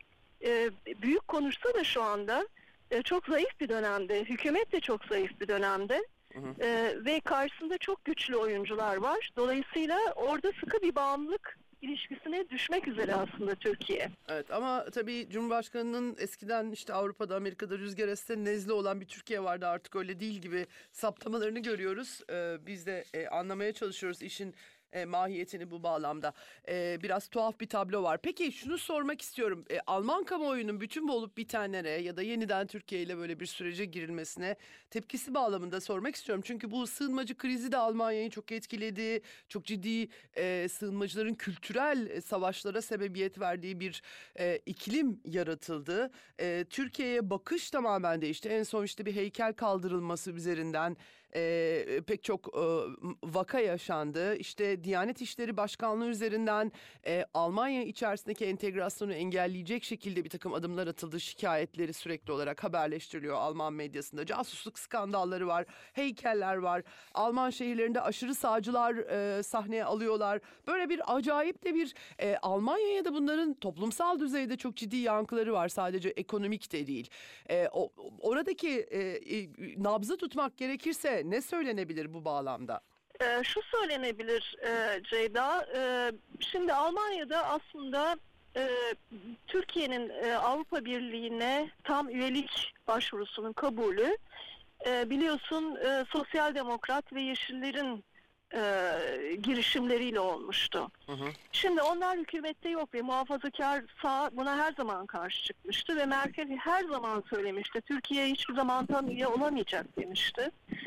Speaker 5: büyük konuşsa da şu anda çok zayıf bir dönemde, hükümet de çok zayıf bir dönemde. Ve karşısında çok güçlü oyuncular var. Dolayısıyla orada sıkı bir bağımlılık ilişkisine düşmek üzere aslında Türkiye.
Speaker 3: Evet ama tabii Cumhurbaşkanı'nın eskiden işte Avrupa'da, Amerika'da rüzgar esse nezle olan bir Türkiye vardı, artık öyle değil gibi saptamalarını görüyoruz. Biz de anlamaya çalışıyoruz işin mahiyetini bu bağlamda. Biraz tuhaf bir tablo var. Peki şunu sormak istiyorum. Alman kamuoyunun bütün bu olup bitenlere ya da yeniden Türkiye ile böyle bir sürece girilmesine tepkisi bağlamında sormak istiyorum. Çünkü bu sığınmacı krizi de Almanya'yı çok etkiledi. Çok ciddi sığınmacıların kültürel savaşlara sebebiyet verdiği bir iklim yaratıldı. Türkiye'ye bakış tamamen değişti. En son işte bir heykel kaldırılması üzerinden pek çok vaka yaşandı. İşte Diyanet İşleri Başkanlığı üzerinden Almanya içerisindeki entegrasyonu engelleyecek şekilde bir takım adımlar atıldı. Şikayetleri sürekli olarak haberleştiriliyor Alman medyasında. Casusluk skandalları var, heykeller var. Alman şehirlerinde aşırı sağcılar sahneye alıyorlar. Böyle bir acayip de bir Almanya'ya da bunların toplumsal düzeyde çok ciddi yankıları var. Sadece ekonomik de değil. Oradaki nabzı tutmak gerekirse ne söylenebilir bu bağlamda?
Speaker 5: Şu söylenebilir Ceyda. Şimdi Almanya'da aslında Türkiye'nin Avrupa Birliği'ne tam üyelik başvurusunun kabulü biliyorsun Sosyal Demokrat ve Yeşillerin girişimleriyle olmuştu. Şimdi onlar hükümette yok ve muhafazakar sağ buna her zaman karşı çıkmıştı ve Merkel her zaman söylemişti. Türkiye hiçbir zaman tam üye olamayacak demişti.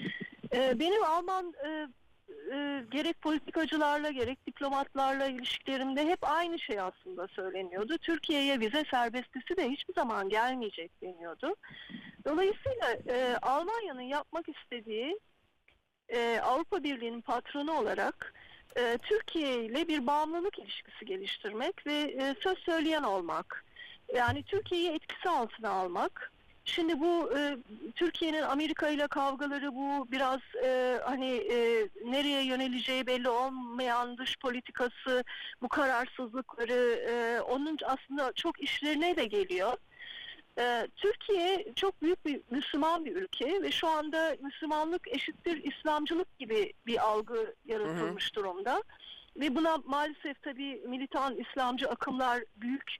Speaker 5: Benim Alman gerek politikacılarla gerek diplomatlarla ilişkilerimde hep aynı şey aslında söyleniyordu. Türkiye'ye vize serbestisi de hiçbir zaman gelmeyecek deniyordu. Dolayısıyla Almanya'nın yapmak istediği Avrupa Birliği'nin patronu olarak Türkiye ile bir bağımlılık ilişkisi geliştirmek ve söz söyleyen olmak. Yani Türkiye'yi etkisi altına almak. Şimdi bu Türkiye'nin Amerika ile kavgaları, bu biraz nereye yöneleceği belli olmayan dış politikası, bu kararsızlıkları onun aslında çok işlerine de geliyor. Türkiye çok büyük bir Müslüman bir ülke ve şu anda Müslümanlık eşittir İslamcılık gibi bir algı yaratılmış durumda. Ve buna maalesef tabii militan İslamcı akımlar büyük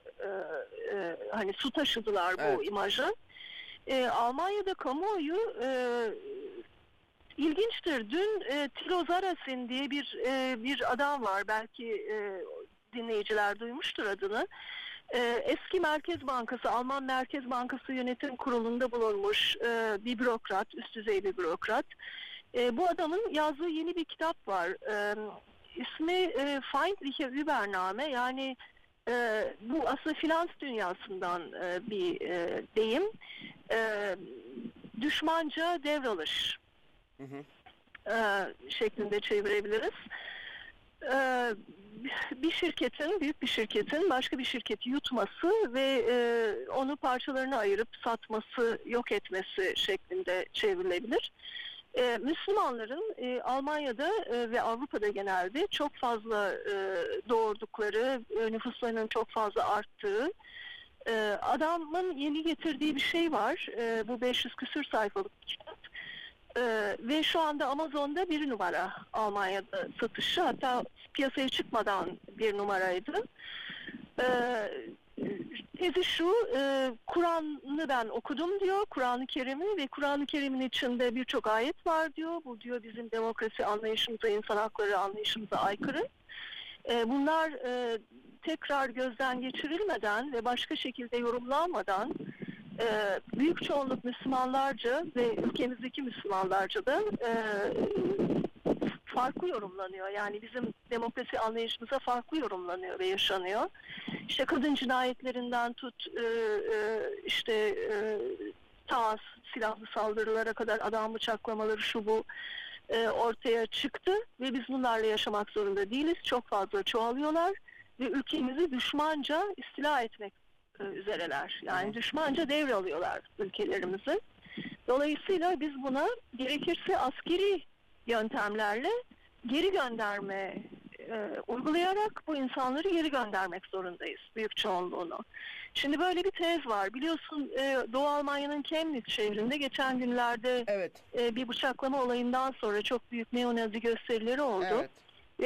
Speaker 5: su taşıdılar bu imaja. Almanya'da kamuoyu ilginçtir. Dün Thilo Sarrazin diye bir adam var. Belki dinleyiciler duymuştur adını. Eski Merkez Bankası, Alman Merkez Bankası Yönetim Kurulu'nda bulunmuş bir bürokrat, üst düzey bir bürokrat. Bu adamın yazdığı yeni bir kitap var. İsmi Feindliche Übernahme, yani bu aslında finans dünyasından bir deyim. Düşmanca devralış şeklinde çevirebiliriz. Büyük bir şirketin başka bir şirketi yutması ve onu parçalarına ayırıp satması, yok etmesi şeklinde çevrilebilir. Müslümanların Almanya'da ve Avrupa'da genelde çok fazla doğurdukları, nüfuslarının çok fazla arttığı, adamın yeni getirdiği bir şey var. Bu 500 küsür sayfalık bir kitap. Ve şu anda Amazon'da 1 numara Almanya'da satışı, hatta piyasaya çıkmadan 1 numaraydı. Tezi şu, Kur'an'ı ben okudum diyor, Kur'an-ı Kerim'i, ve Kur'an-ı Kerim'in içinde birçok ayet var diyor. Bu diyor bizim demokrasi anlayışımıza, insan hakları anlayışımıza aykırı. Bunlar tekrar gözden geçirilmeden ve başka şekilde yorumlanmadan büyük çoğunluk Müslümanlarca ve ülkemizdeki Müslümanlarca da farklı yorumlanıyor. Yani bizim demokrasi anlayışımıza farklı yorumlanıyor ve yaşanıyor. İşte kadın cinayetlerinden tut, silahlı saldırılara kadar adam bıçaklamaları, şu bu ortaya çıktı ve biz bunlarla yaşamak zorunda değiliz. Çok fazla çoğalıyorlar ve ülkemizi düşmanca istila etmek üzereler. Yani düşmanca devralıyorlar ülkelerimizi. Dolayısıyla biz buna gerekirse askeri yöntemlerle geri gönderme uygulayarak bu insanları geri göndermek zorundayız, büyük çoğunluğunu. Şimdi böyle bir tez var. Biliyorsun Doğu Almanya'nın Chemnitz şehrinde geçen günlerde bir bıçaklama olayından sonra çok büyük neonazi gösterileri oldu. Evet. Ve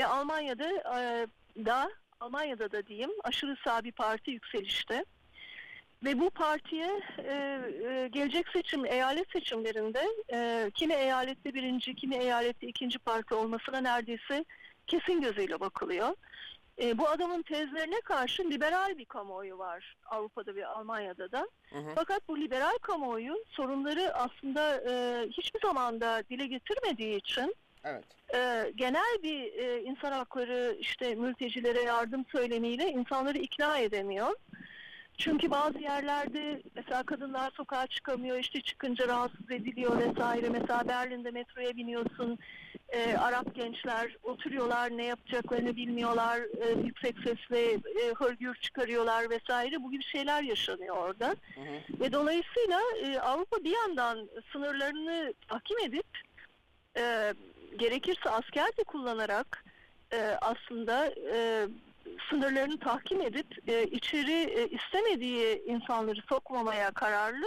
Speaker 5: Almanya'da da diyeyim, aşırı sağ bir parti yükselişte. Ve bu partiye gelecek eyalet seçimlerinde kimi eyalette birinci, kimi eyalette ikinci parti olmasına neredeyse kesin gözüyle bakılıyor. Bu adamın tezlerine karşı liberal bir kamuoyu var Avrupa'da ve Almanya'da da. Fakat bu liberal kamuoyu sorunları aslında hiçbir zaman da dile getirmediği için genel bir insan hakları, işte mültecilere yardım söylemiyle insanları ikna edemiyor. Çünkü bazı yerlerde mesela kadınlar sokağa çıkamıyor, işte çıkınca rahatsız ediliyor vesaire. Mesela Berlin'de metroya biniyorsun, Arap gençler oturuyorlar, ne yapacaklarını bilmiyorlar, yüksek sesle hırgür çıkarıyorlar vesaire. Bu gibi şeyler yaşanıyor orada. Ve dolayısıyla Avrupa bir yandan sınırlarını tahkim edip gerekirse asker de kullanarak aslında sınırlarını tahkim edip içeri istemediği insanları sokmamaya kararlı.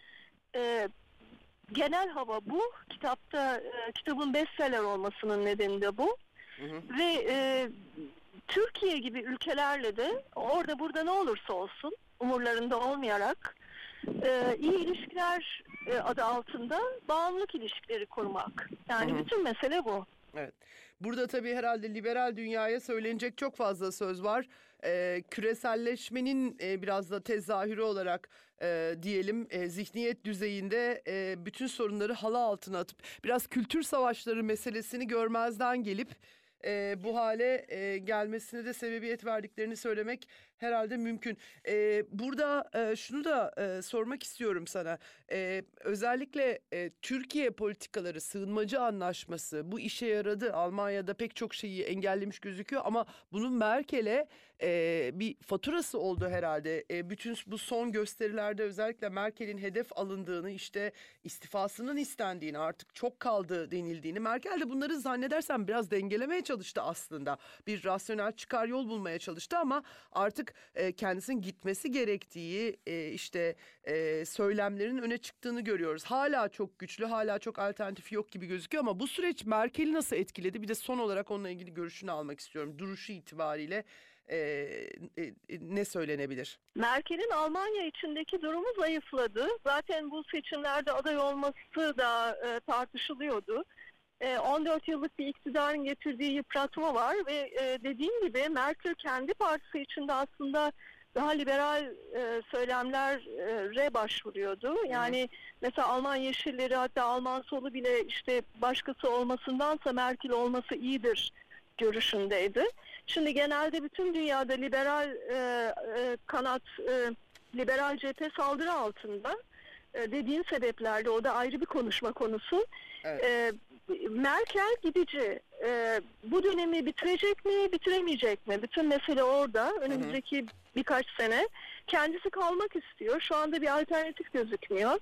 Speaker 5: Genel hava bu. Kitabın bestseller olmasının nedeni de bu. Ve Türkiye gibi ülkelerle de orada burada ne olursa olsun umurlarında olmayarak iyi ilişkiler adı altında bağımlılık ilişkileri kurmak. Yani bütün mesele bu.
Speaker 3: Evet. Burada tabii herhalde liberal dünyaya söylenecek çok fazla söz var. Küreselleşmenin biraz da tezahürü olarak diyelim zihniyet düzeyinde bütün sorunları halı altına atıp biraz kültür savaşları meselesini görmezden gelip bu hale gelmesine de sebebiyet verdiklerini söylemek herhalde mümkün. Burada şunu da sormak istiyorum sana. Özellikle Türkiye politikaları, sığınmacı anlaşması bu işe yaradı. Almanya'da pek çok şeyi engellemiş gözüküyor ama bunun Merkel'e bir faturası oldu herhalde. Bütün bu son gösterilerde özellikle Merkel'in hedef alındığını, işte istifasının istendiğini, artık çok kaldı denildiğini. Merkel de bunları zannedersem biraz dengelemeye çalıştı aslında. Bir rasyonel çıkar yol bulmaya çalıştı ama artık kendisinin gitmesi gerektiği söylemlerin öne çıktığını görüyoruz. Hala çok güçlü, hala çok alternatifi yok gibi gözüküyor ama bu süreç Merkel'i nasıl etkiledi? Bir de son olarak onunla ilgili görüşünü almak istiyorum. Duruşu itibariyle ne söylenebilir?
Speaker 5: Merkel'in Almanya içindeki durumu zayıfladı. Zaten bu seçimlerde aday olması da tartışılıyordu. 14 yıllık bir iktidarın getirdiği yıpratma var ve dediğim gibi Merkel kendi partisi içinde aslında daha liberal söylemlere başvuruyordu. Yani mesela Alman Yeşilleri, hatta Alman Solu bile işte başkası olmasındansa Merkel olması iyidir görüşündeydi. Şimdi genelde bütün dünyada liberal kanat, liberal cephe saldırı altında. Dediğin sebeplerle o da ayrı bir konuşma konusu.
Speaker 3: Evet.
Speaker 5: Merkel gidici. Bu dönemi bitirecek mi, bitiremeyecek mi? Bütün mesele orada. Önümüzdeki birkaç sene. Kendisi kalmak istiyor. Şu anda bir alternatif gözükmüyor.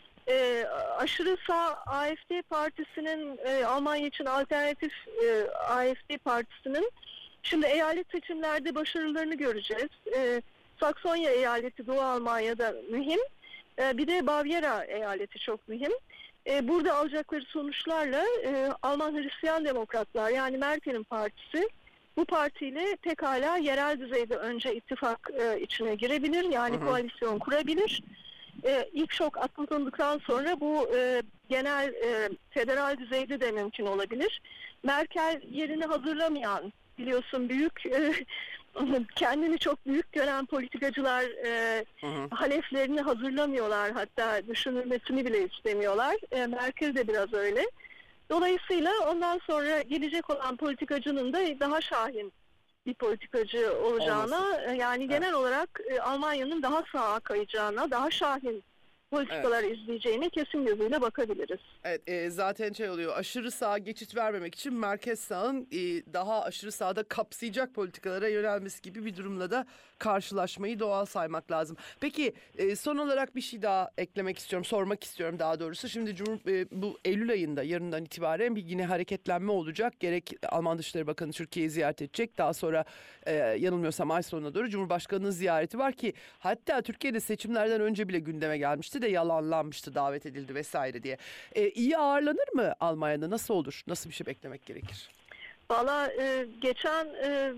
Speaker 5: Aşırı sağ AfD partisinin, Almanya için alternatif AfD partisinin şimdi eyalet seçimlerde başarılarını göreceğiz. Saksonya eyaleti Doğu Almanya'da mühim. Bir de Bavyera eyaleti çok mühim. Burada alacakları sonuçlarla Alman Hristiyan Demokratlar, yani Merkel'in partisi, bu partiyle pekala yerel düzeyde önce ittifak içine girebilir. Yani koalisyon kurabilir. İlk şok atlatıldıktan sonra bu genel federal düzeyde de mümkün olabilir. Merkel yerini hazırlamayan, biliyorsun büyük kendini çok büyük gören politikacılar haleflerini hazırlamıyorlar, hatta düşünülmesini bile istemiyorlar. Merkel de biraz öyle. Dolayısıyla ondan sonra gelecek olan politikacının da daha şahin bir politikacı olacağına, yani genel olarak Almanya'nın daha sağa kayacağına, daha şahin politikalar izleyeceğine kesin gözüyle bakabiliriz.
Speaker 3: Evet, zaten oluyor, aşırı sağa geçit vermemek için merkez sağın daha aşırı sağda kapsayacak politikalara yönelmesi gibi bir durumla da karşılaşmayı doğal saymak lazım. Peki son olarak bir şey daha eklemek istiyorum, sormak istiyorum daha doğrusu. Şimdi bu Eylül ayında, yarından itibaren bir yine hareketlenme olacak. Gerek Alman Dışişleri Bakanı Türkiye'yi ziyaret edecek. Daha sonra yanılmıyorsam ay sonuna doğru Cumhurbaşkanı'nın ziyareti var ki hatta Türkiye'de seçimlerden önce bile gündeme gelmişti de yalanlanmıştı, davet edildi vesaire diye. İyi ağırlanır mı Almanya'da? Nasıl olur? Nasıl bir şey beklemek gerekir?
Speaker 5: Valla geçen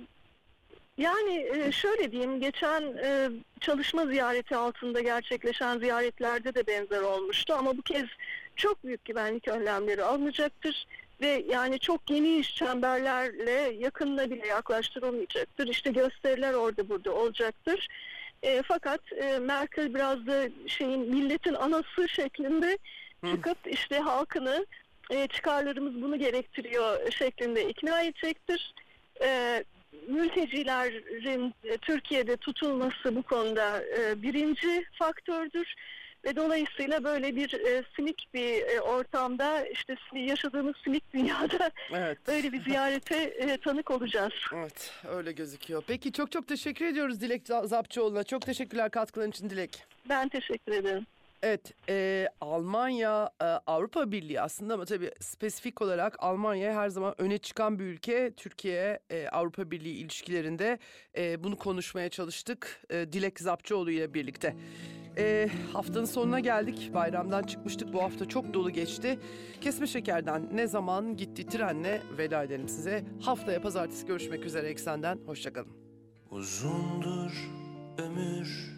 Speaker 5: şöyle diyeyim, geçen çalışma ziyareti altında gerçekleşen ziyaretlerde de benzer olmuştu ama bu kez çok büyük güvenlik önlemleri alınacaktır ve yani çok geniş çemberlerle yakınına bile yaklaştırılmayacaktır. İşte gösteriler orada burada olacaktır. Fakat Merkel biraz da milletin anası şeklinde çıkıp işte halkını çıkarlarımız bunu gerektiriyor şeklinde ikna edecektir. Mültecilerin Türkiye'de tutulması bu konuda birinci faktördür. Ve dolayısıyla böyle bir sinik bir ortamda, işte yaşadığımız sinik dünyada böyle bir ziyarete tanık olacağız.
Speaker 3: Evet, öyle gözüküyor. Peki çok teşekkür ediyoruz Dilek Zapçıoğlu'na. Çok teşekkürler katkıların için Dilek.
Speaker 5: Ben teşekkür ederim.
Speaker 3: Evet, Almanya Avrupa Birliği aslında ama tabii spesifik olarak Almanya her zaman öne çıkan bir ülke. Türkiye Avrupa Birliği ilişkilerinde bunu konuşmaya çalıştık Dilek Zapçıoğlu ile birlikte. Haftanın sonuna geldik. Bayramdan çıkmıştık. Bu hafta çok dolu geçti. Kesme Şeker'den Ne Zaman Gitti Trenle veda edelim size. Haftaya pazartesi görüşmek üzere Eksen'den. Hoşçakalın.
Speaker 6: Uzundur ömür,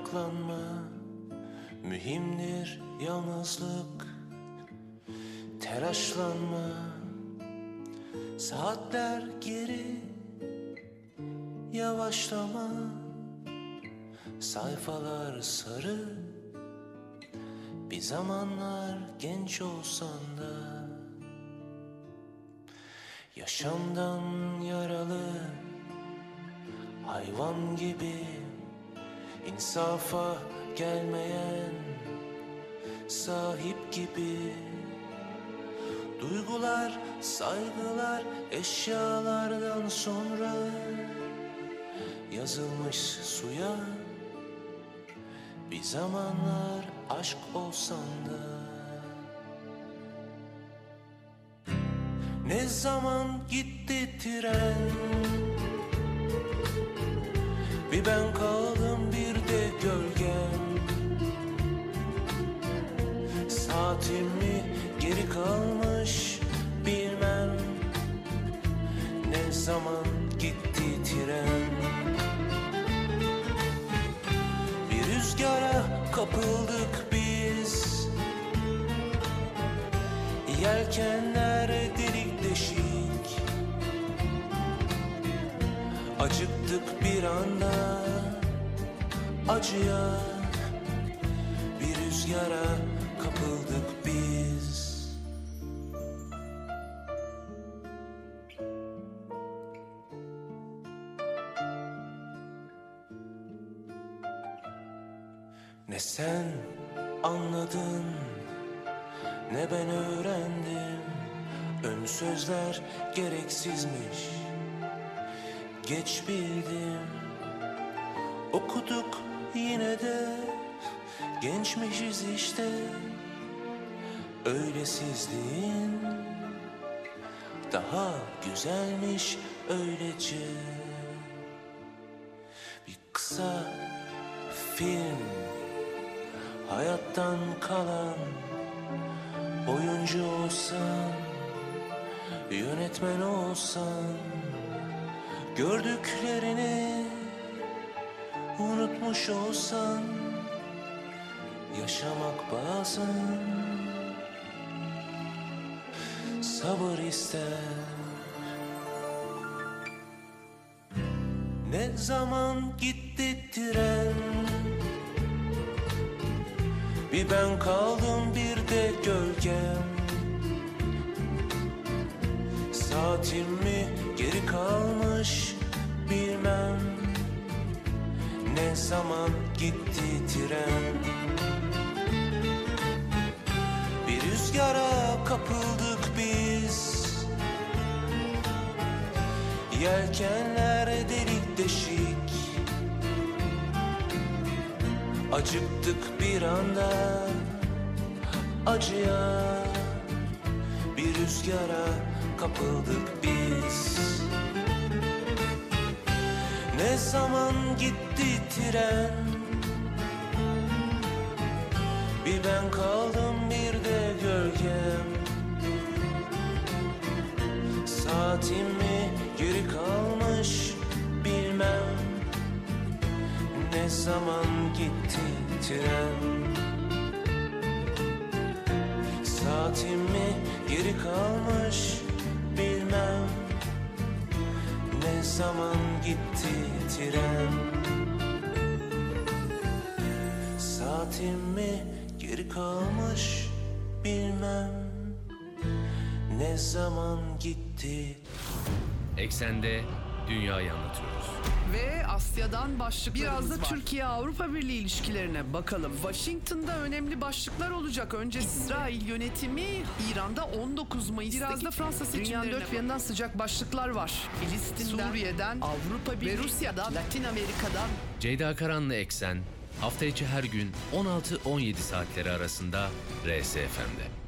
Speaker 6: meraklanma, mühimdir yalnızlık. Telaşlanma, saatler geri, yavaşlama, sayfalar sarı. Bir zamanlar genç olsan da yaşamdan yaralı, hayvan gibi insafa gelmeyen sahip gibi. Duygular, saygılar eşyalardan sonra yazılmış suya. Bir zamanlar aşk olsan da. Ne zaman gitti tren, bir ben kaldım bir de gölgem. Saatim mi geri kalmış bilmem. Ne zaman gitti tren. Bir rüzgara kapıldık biz, yelkenler delik deşik. Acıktık bir anda acıya, bir rüzgara kapıldık biz. Ne sen anladın, ne ben öğrendim. Ön sözler gereksizmiş, geç bildim. Okuduk yine de, gençmişiz işte. Öylesizliğin daha güzelmiş öylece. Bir kısa film, hayattan kalan. Oyuncu olsan, yönetmen olsan, gördüklerini unutmuş olsan, yaşamak bazen sabır ister. Ne zaman gitti tren, bir ben kaldım bir de gölgem. Saatim mi geri kalmış bilmem. Ne zaman gitti tren. Bir rüzgara kapıldık biz, yelkenler delik deşik. Acıktık bir anda acıya, bir rüzgara kapıldık biz. Ne zaman gitti tren, bir ben kaldım bir de gölgem. Saatim mi geri kalmış bilmem. Ne zaman gitti tren. Saatim mi geri kalmış bilmem. Ne zaman gitti tren. Saatim mi geri kalmış bilmem. Ne zaman gitti.
Speaker 1: Eksende dünyayı anlatıyoruz.
Speaker 3: Ve Asya'dan başlıklarımız
Speaker 2: Biraz da
Speaker 3: var.
Speaker 2: Türkiye-Avrupa Birliği ilişkilerine bakalım.
Speaker 3: Washington'da önemli başlıklar olacak. Önce İsrail yönetimi İran'da 19 Mayıs'taki
Speaker 2: Biraz da Fransa seçimlerine
Speaker 3: dünyanın dört bir yanından sıcak başlıklar var. Filistin'den, Suriye'den, Avrupa Birliği ve Rusya'dan, Latin Amerika'dan.
Speaker 1: Ceyda Karan'la Eksen hafta içi her gün 16-17 saatleri arasında RSFM'de.